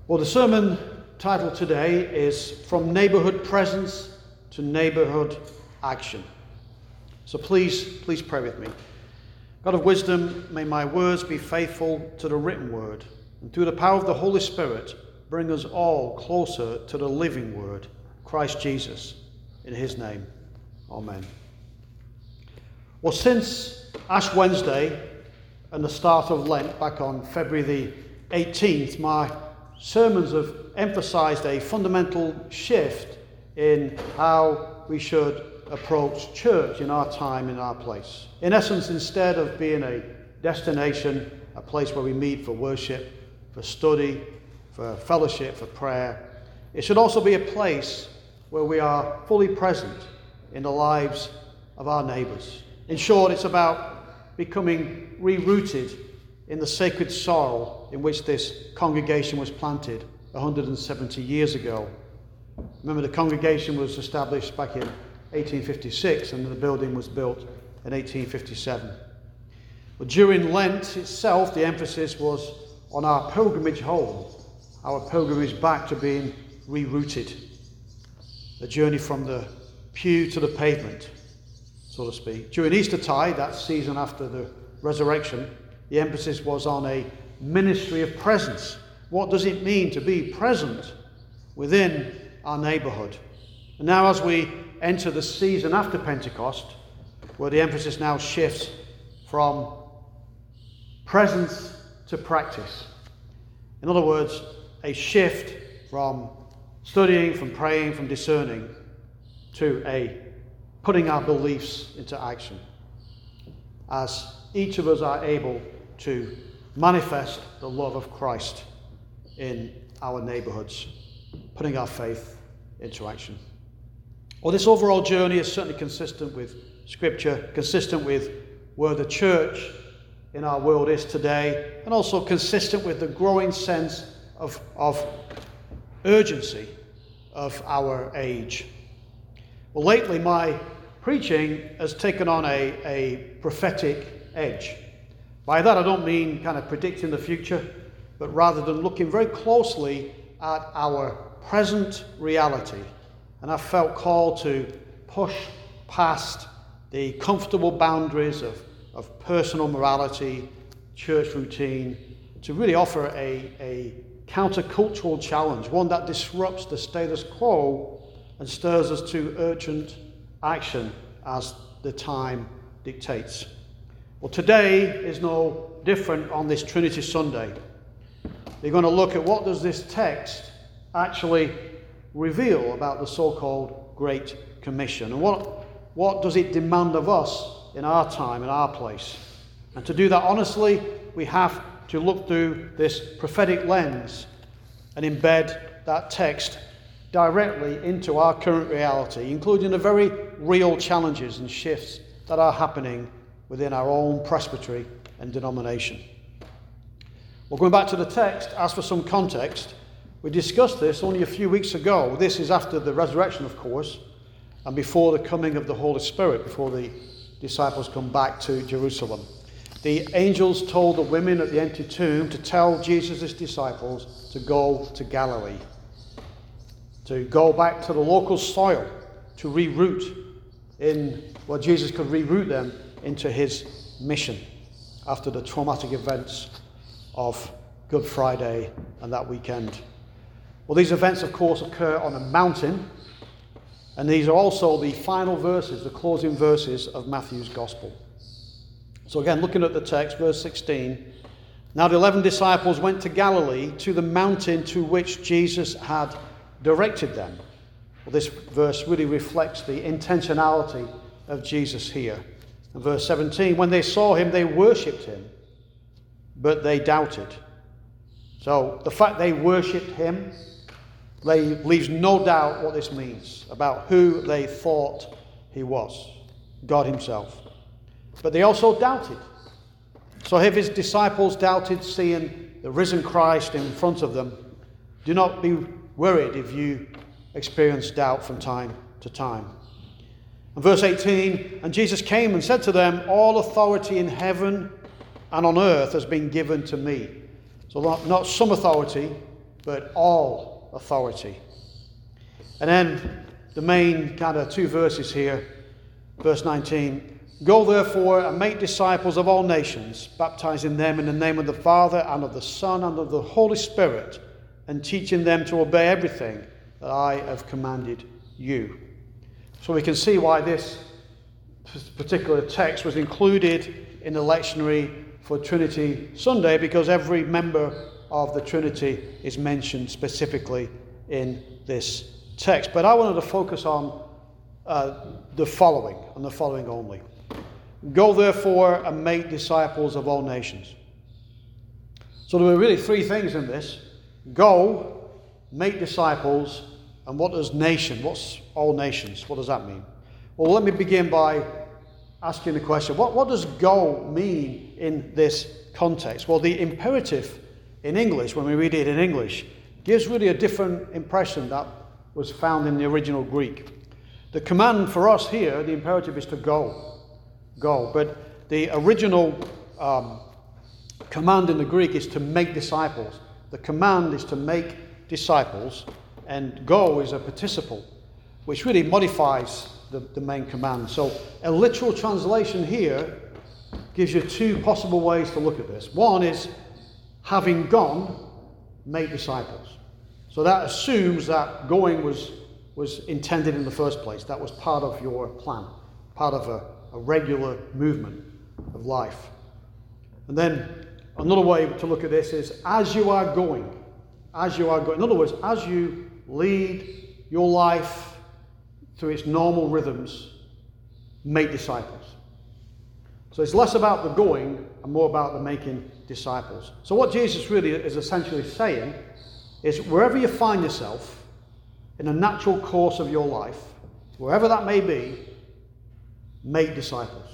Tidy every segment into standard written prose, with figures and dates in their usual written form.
Well, the sermon title today is From Neighborhood Presence to Neighborhood Action. So please pray with me. God of wisdom, may my words be faithful to the written word, and through the power of the Holy Spirit, bring us all closer to the living word, Christ Jesus, in his name. Amen. Well, since Ash Wednesday and the start of Lent back on February the 18th, my sermons have emphasized a fundamental shift in how we should approach church in our time, in our place. In essence, instead of being a destination, a place where we meet for worship, for study, for fellowship, for prayer, it should also be a place where we are fully present in the lives of our neighbours. In short, it's about becoming rerouted in the sacred soil in which this congregation was planted 170 years ago. Remember, the congregation was established back in 1856 and the building was built in 1857. But during Lent itself, the emphasis was on our pilgrimage home, our pilgrimage back to being rerouted. The journey from the pew to the pavement, so to speak. During Eastertide, that season after the resurrection, the emphasis was on a ministry of presence. What does it mean to be present within our neighbourhood? And now as we enter the season after Pentecost, where the emphasis now shifts from presence to practice. In other words, a shift from studying, from praying, from discerning, to a putting our beliefs into action. As each of us are able to manifest the love of Christ in our neighbourhoods, putting our faith into action. Well, this overall journey is certainly consistent with Scripture, consistent with where the church in our world is today, and also consistent with the growing sense of urgency of our age. Well, lately my preaching has taken on a prophetic edge. By that I don't mean kind of predicting the future, but rather than looking very closely at our present reality. And I felt called to push past the comfortable boundaries of personal morality, church routine, to really offer a countercultural challenge, one that disrupts the status quo and stirs us to urgent action as the time dictates. Well, today is no different on this Trinity Sunday. We're going to look at what does this text actually reveal about the so-called Great Commission, and what does it demand of us in our time, in our place. And to do that honestly, we have to look through this prophetic lens and embed that text directly into our current reality, including the very real challenges and shifts that are happening within our own presbytery and denomination. Well, going back to the text, as for some context, we discussed this only a few weeks ago. This is after the resurrection, of course, and before the coming of the Holy Spirit, before the disciples come back to Jerusalem. The angels told the women at the empty tomb to tell Jesus' disciples to go to Galilee, to go back to the local soil, to reroute Jesus could reroute them into his mission after the traumatic events of Good Friday and that weekend. Well, these events, of course, occur on a mountain, and these are also the final verses, the closing verses of Matthew's Gospel. So again, looking at the text, verse 16, now the 11 disciples went to Galilee, to the mountain to which Jesus had directed them. Well, this verse really reflects the intentionality of Jesus here. And verse 17, when they saw him, they worshipped him, but they doubted. So the fact they worshipped him leaves no doubt what this means about who they thought he was, God himself. But they also doubted. So if his disciples doubted seeing the risen Christ in front of them, do not be worried if you experience doubt from time to time. And verse 18, and Jesus came and said to them, all authority in heaven and on earth has been given to me. So not some authority, but all authority. And then the main kind of two verses here, verse 19. Go therefore and make disciples of all nations, baptizing them in the name of the Father and of the Son and of the Holy Spirit, and teaching them to obey everything that I have commanded you. So we can see why this particular text was included in the lectionary for Trinity Sunday, because every member of the Trinity is mentioned specifically in this text. But I wanted to focus on the following only. Go therefore and make disciples of all nations. So there were really three things in this. Go, make disciples, and what does nation? What's all nations? What does that mean? Well, let me begin by asking the question, what does go mean in this context? Well, the imperative in English, when we read it in English, gives really a different impression that was found in the original Greek. The command for us here, the imperative is to go. Go. But the original command in the Greek is to make disciples. The command is to make disciples, and go is a participle, which really modifies the main command. So a literal translation here gives you two possible ways to look at this. One is, having gone, make disciples. So that assumes that going was intended in the first place. That was part of your plan, part of a regular movement of life. And then another way to look at this is, as you are going. In other words, as you lead your life through its normal rhythms, make disciples. So it's less about the going and more about the making disciples. So what Jesus really is essentially saying is, wherever you find yourself in a natural course of your life, wherever that may be, make disciples.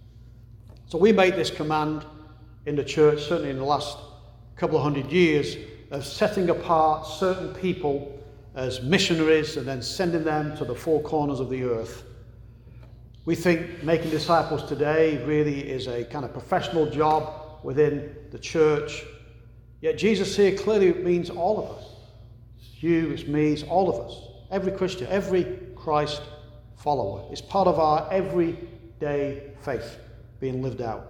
So we made this command in the church, certainly in the last couple of 100 years, of setting apart certain people as missionaries and then sending them to the four corners of the earth. We think making disciples today really is a kind of professional job within the church. Yet Jesus here clearly means all of us. It's you, it's me, it's all of us. Every Christian, every Christ follower. It's part of our everyday faith being lived out.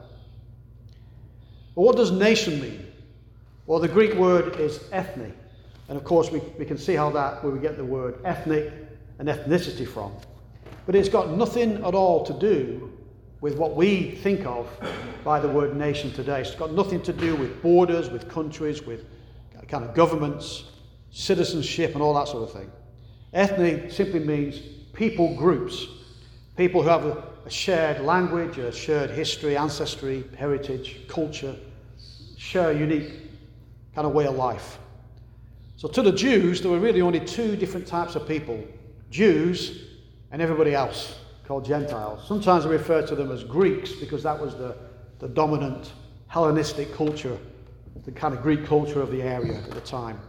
But what does nation mean? Well, the Greek word is ethne. And of course, we can see where we get the word ethnic and ethnicity from. But it's got nothing at all to do with what we think of by the word nation today. It's got nothing to do with borders, with countries, with kind of governments, citizenship, and all that sort of thing. Ethnic simply means people groups, people who have a shared language, a shared history, ancestry, heritage, culture, share a unique kind of way of life. So to the Jews, there were really only two different types of people: Jews and everybody else, called Gentiles. Sometimes we refer to them as Greeks because that was the dominant Hellenistic culture, the kind of Greek culture of the area at the time.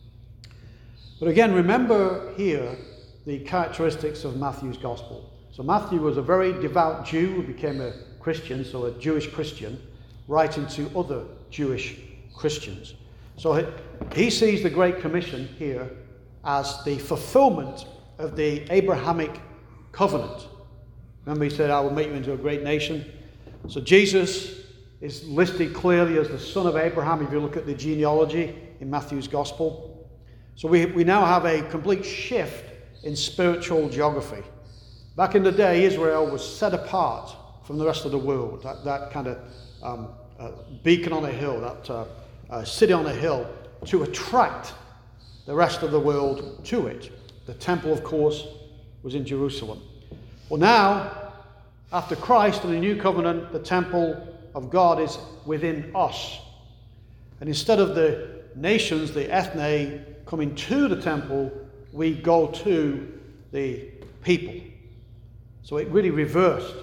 But again, remember here the characteristics of Matthew's gospel. So Matthew was a very devout Jew who became a Christian, so a Jewish Christian, writing to other Jewish Christians. So he sees the Great Commission here as the fulfillment of the Abrahamic covenant. Remember, he said, I will make you into a great nation. So Jesus is listed clearly as the son of Abraham if you look at the genealogy in Matthew's gospel. So we now have a complete shift in spiritual geography. Back in the day, Israel was set apart from the rest of the world. That kind of beacon on a hill, that city on a hill, to attract the rest of the world to it. The temple, of course, was in Jerusalem. Well, now, after Christ and the new covenant, the temple of God is within us. And instead of the nations, the ethne, coming to the temple, we go to the people. So it really reversed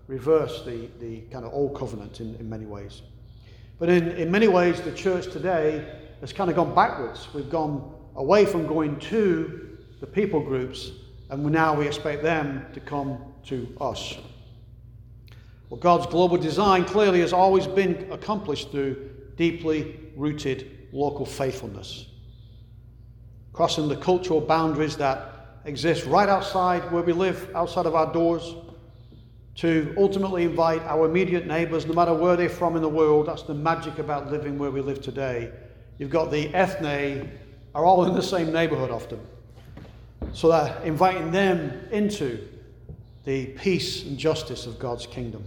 the kind of old covenant in many ways. But in many ways, the church today has kind of gone backwards. We've gone away from going to the people groups, and now we expect them to come to us. Well, God's global design clearly has always been accomplished through deeply rooted local faithfulness. crossing the cultural boundaries that exist right outside where we live, outside of our doors, to ultimately invite our immediate neighbours, no matter where they're from in the world. That's the magic about living where we live today. You've got the ethne are all in the same neighbourhood often. So that inviting them into the peace and justice of God's kingdom.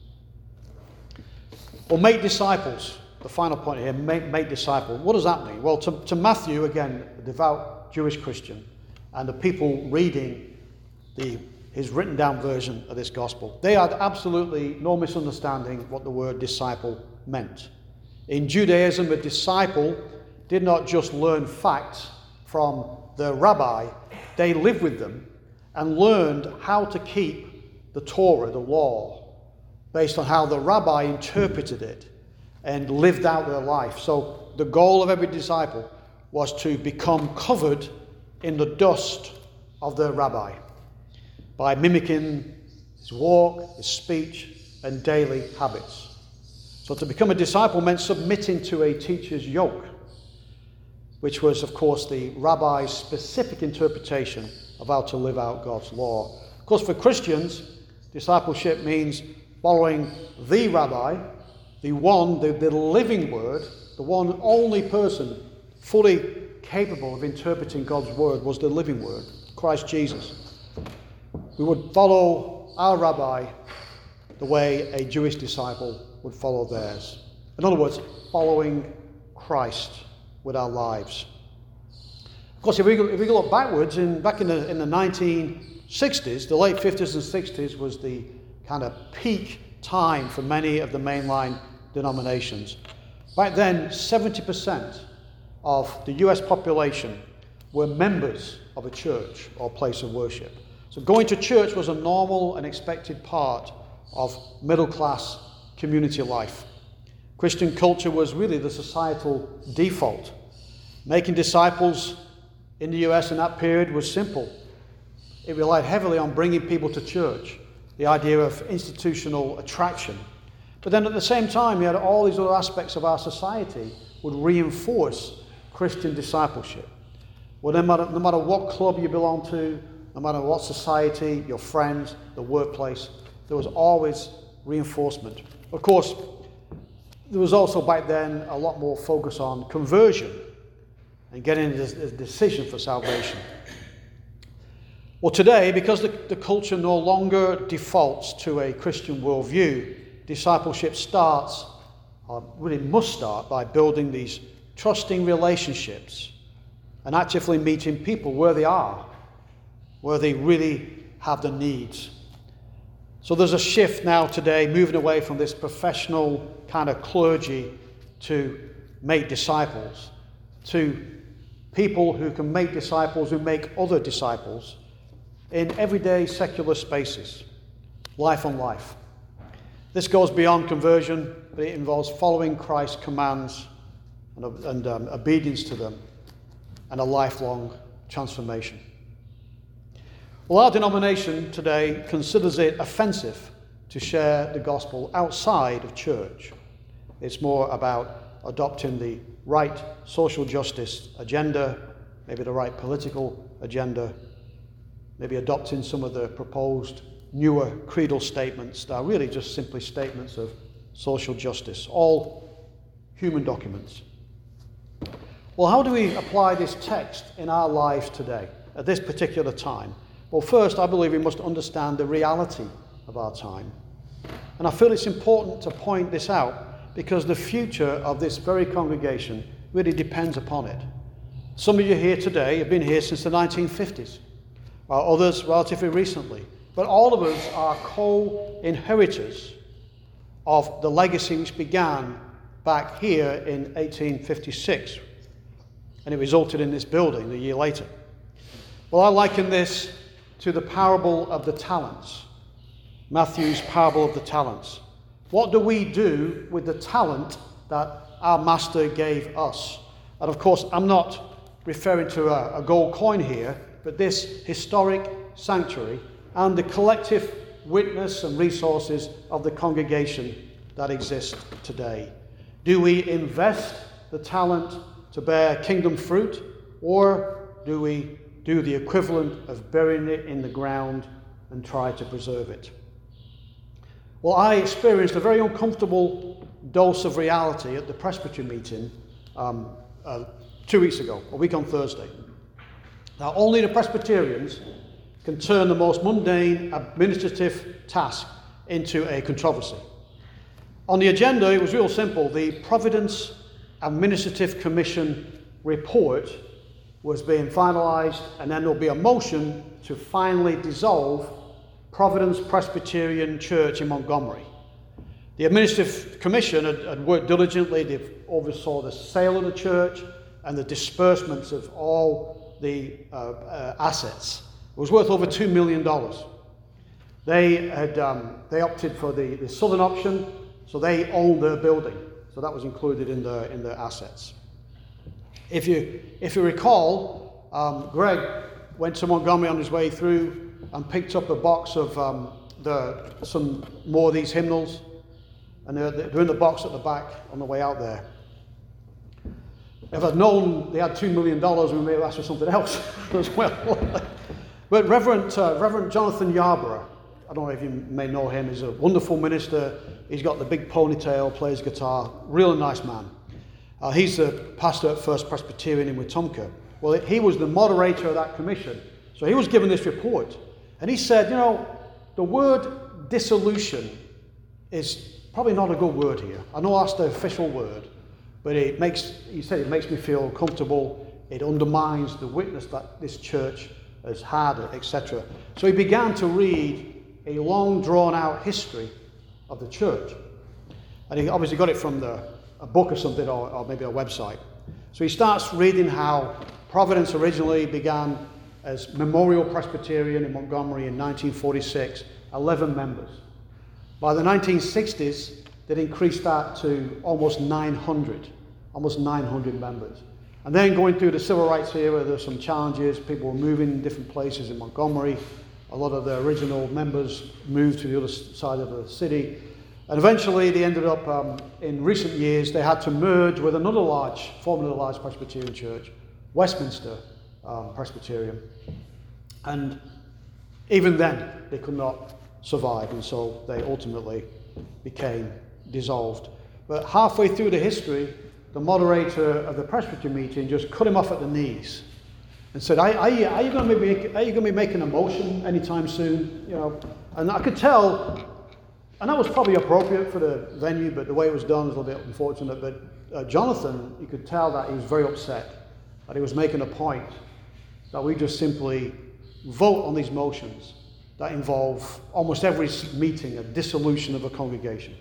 Well, make disciples. The final point here, make disciples. What does that mean? Well, to Matthew, again, a devout Jewish Christian, and the people reading his written down version of this gospel, they had absolutely no misunderstanding what the word disciple meant. In Judaism, a disciple did not just learn facts from the rabbi, they lived with them and learned how to keep the Torah, the law, based on how the rabbi interpreted it and lived out their life. So the goal of every disciple was to become covered in the dust of their rabbi by mimicking his walk, his speech, and daily habits. So to become a disciple meant submitting to a teacher's yoke, which was, of course, the rabbi's specific interpretation of how to live out God's law. Of course, for Christians, discipleship means following the rabbi, the one, the living word, the one only person fully capable of interpreting God's word was the living word, Christ Jesus. We would follow our rabbi the way a Jewish disciple would follow theirs. In other words, following Christ with our lives. Of course, if we look backwards, back in the 1960s, the late 50s and 60s was the kind of peak time for many of the mainline denominations. Back then, 70% of the US population were members of a church or place of worship. So going to church was a normal and expected part of middle-class community life. Christian culture was really the societal default. Making disciples in the US in that period was simple. It relied heavily on bringing people to church, the idea of institutional attraction. But then at the same time, you had all these other aspects of our society would reinforce Christian discipleship. Well, no matter what club you belong to, no matter what society, your friends, the workplace, there was always reinforcement. Of course, there was also back then a lot more focus on conversion and getting a decision for salvation. Well, today, because the culture no longer defaults to a Christian worldview, discipleship starts, or really must start, by building these trusting relationships and actively meeting people where they are, where they really have the needs. So there's a shift now today, moving away from this professional kind of clergy to make disciples, to people who can make disciples, who make other disciples in everyday secular spaces, life on life. This goes beyond conversion, but it involves following Christ's commands and obedience to them, and a lifelong transformation. Well, our denomination today considers it offensive to share the gospel outside of church. It's more about adopting the right social justice agenda, maybe the right political agenda, maybe adopting some of the proposed newer creedal statements that are really just simply statements of social justice, all human documents. Well, how do we apply this text in our lives today, at this particular time? Well, first, I believe we must understand the reality of our time. And I feel it's important to point this out because the future of this very congregation really depends upon it. Some of you here today have been here since the 1950s, while others relatively recently. But all of us are co-inheritors of the legacy which began back here in 1856. And it resulted in this building a year later. Well, I liken this to the parable of the talents, Matthew's parable of the talents. What do we do with the talent that our master gave us? And of course, I'm not referring to a gold coin here, but this historic sanctuary and the collective witness and resources of the congregation that exist today. Do we invest the talent to bear kingdom fruit, or do we do the equivalent of burying it in the ground and try to preserve it? Well, I experienced a very uncomfortable dose of reality at the Presbytery meeting 2 weeks ago, a week on Thursday. Now, only the Presbyterians can turn the most mundane administrative task into a controversy. On the agenda, it was real simple. The Providence Administrative Commission report was being finalised, and then there'll be a motion to finally dissolve Providence Presbyterian Church in Montgomery. The Administrative Commission had worked diligently. They oversaw the sale of the church and the disbursements of all the assets. It was worth over $2 million. They opted for the southern option, so they owned their building. So that was included in the assets. If you recall, Greg went to Montgomery on his way through and picked up a box of some more of these hymnals, and they're in the box at the back on the way out there. If I'd known they had $2 million, we may have asked for something else as well. But Reverend Jonathan Yarborough, I don't know if you may know him, he's a wonderful minister. He's got the big ponytail, plays guitar, really nice man. He's the pastor at First Presbyterian in Wetumpka. Well, he was the moderator of that commission. So he was given this report. And he said, the word dissolution is probably not a good word here. I know that's the official word, but he said it makes me feel comfortable. It undermines the witness that this church has had, etc. So he began to read a long drawn-out history of the church. And he obviously got it from a book or something, or maybe a website. So he starts reading how Providence originally began as Memorial Presbyterian in Montgomery in 1946, 11 members. By the 1960s, they'd increased that to almost 900 members. And then going through the civil rights era, there were some challenges. People were moving in different places in Montgomery. A lot of the original members moved to the other side of the city. And eventually they ended up, in recent years, they had to merge with formerly large Presbyterian church, Westminster Presbyterian. And even then, they could not survive, and so they ultimately became dissolved. But halfway through the history, the moderator of the Presbyterian meeting just cut him off at the knees and said, are you going to be making a motion anytime soon? And I could tell, and that was probably appropriate for the venue, but the way it was done was a little bit unfortunate. But Jonathan, you could tell that he was very upset, that he was making a point that we just simply vote on these motions that involve almost every meeting a dissolution of a congregation.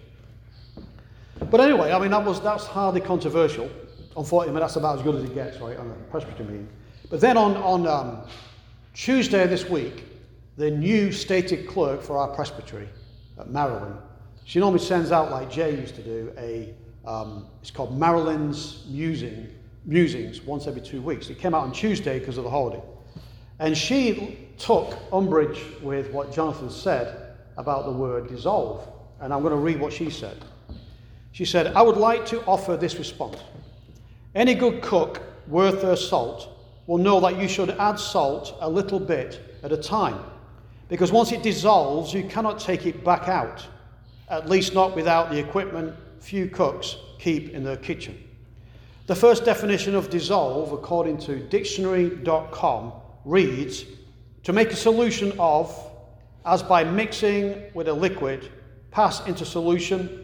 But anyway, that's hardly controversial. Unfortunately, that's about as good as it gets, right, on a Presbyterian meeting. But then on Tuesday of this week, the new stated clerk for our presbytery at Marilyn, she normally sends out, like Jay used to do, it's called Marilyn's Musings once every 2 weeks. It came out on Tuesday because of the holiday. And she took umbrage with what Jonathan said about the word dissolve. And I'm going to read what she said. She said, I would like to offer this response. Any good cook worth their salt will know that you should add salt a little bit at a time, because once it dissolves, you cannot take it back out, at least not without the equipment few cooks keep in their kitchen. The first definition of dissolve, according to dictionary.com, reads, to make a solution of, as by mixing with a liquid, pass into solution.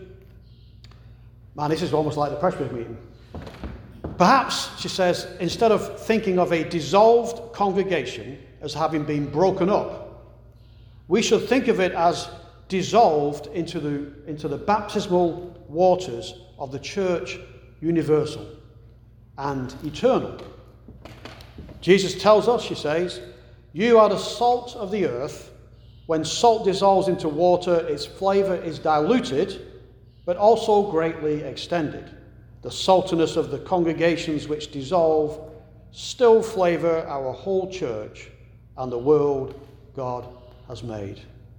Man, this is almost like the Presbyterian meeting. Perhaps, she says, instead of thinking of a dissolved congregation as having been broken up, we should think of it as dissolved into the baptismal waters of the church universal and eternal. Jesus tells us, she says, you are the salt of the earth. When salt dissolves into water, its flavor is diluted, but also greatly extended. The saltiness of the congregations which dissolve still flavor our whole church and the world God has made.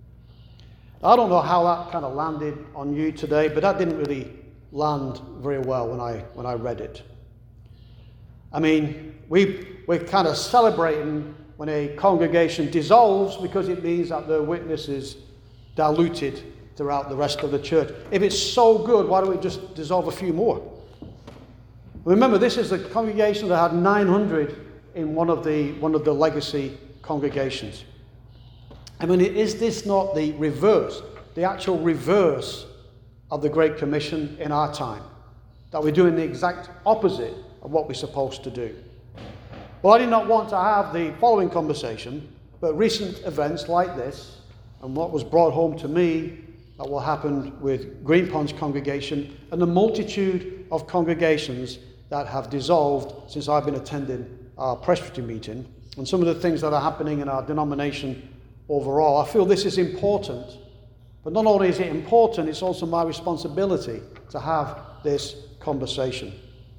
I don't know how that kind of landed on you today, but that didn't really land very well when I read it. I mean, we we're kind of celebrating when a congregation dissolves, because it means that their witness is diluted throughout the rest of the church. If it's so good, why don't we just dissolve a few more? Remember, this is the congregation that had 900 in one of the legacy congregations. I mean, is this not the reverse, the actual reverse of the Great Commission in our time? That we're doing the exact opposite of what we're supposed to do. Well, I did not want to have the following conversation, but recent events like this, and what was brought home to me that will happen with Green Pond's congregation, and the multitude of congregations that have dissolved since I've been attending our presbytery meeting, and some of the things that are happening in our denomination overall. I feel this is important, but not only is it important, it's also my responsibility to have this conversation.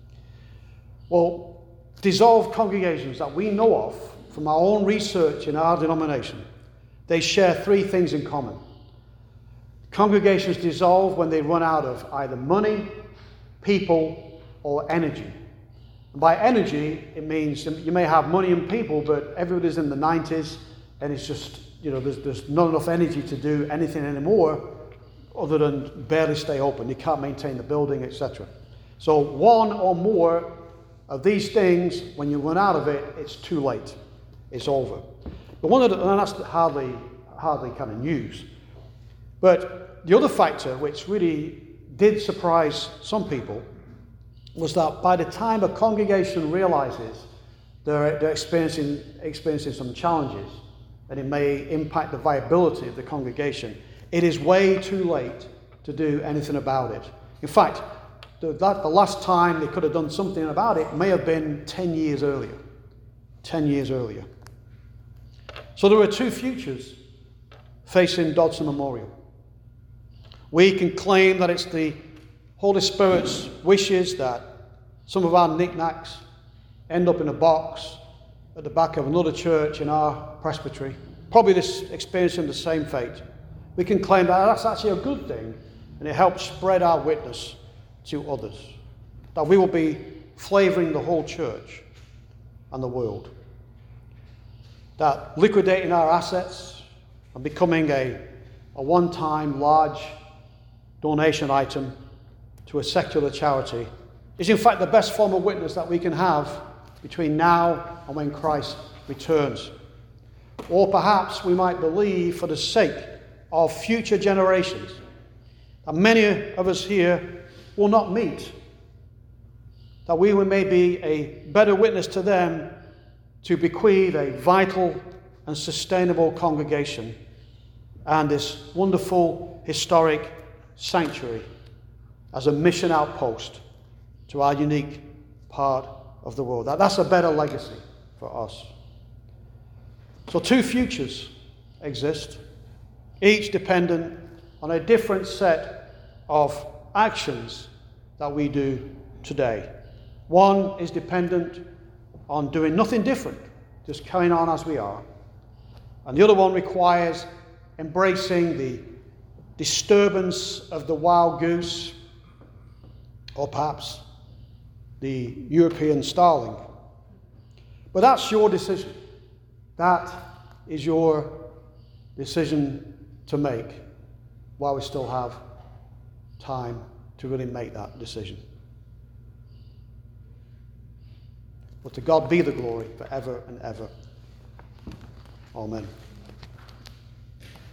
Well, dissolved congregations that we know of from our own research in our denomination, they share three things in common. Congregations dissolve when they run out of either money, people, or energy. And by energy, it means you may have money and people, but everybody's in the 90s, and it's just, there's not enough energy to do anything anymore other than barely stay open. You can't maintain the building, etc. So one or more of these things, when you run out of it, it's too late. It's over. But and that's hardly kind of news. But the other factor, which really did surprise some people, was that by the time a congregation realizes they're experiencing some challenges, and it may impact the viability of the congregation, it is way too late to do anything about it. In fact, the last time they could have done something about it may have been 10 years earlier. 10 years earlier. So there are two futures facing Dodson Memorial. We can claim that it's the Holy Spirit's wishes that some of our knickknacks end up in a box at the back of another church in our presbytery, probably experiencing the same fate. We can claim that that's actually a good thing, and it helps spread our witness to others, that we will be flavoring the whole church and the world, that liquidating our assets and becoming a one-time large donation item to a secular charity is in fact the best form of witness that we can have between now and when Christ returns. Or perhaps we might believe, for the sake of future generations, that many of us here will not meet, that we may be a better witness to them to bequeath a vital and sustainable congregation and this wonderful historic sanctuary as a mission outpost to our unique part of the world. That's a better legacy for us. So two futures exist, each dependent on a different set of actions that we do today. One is dependent on doing nothing different, just carrying on as we are. And the other one requires embracing the disturbance of the wild goose, or perhaps the European starling. But that's your decision. That is your decision to make while we still have time to really make that decision. But to God be the glory forever and ever. Amen.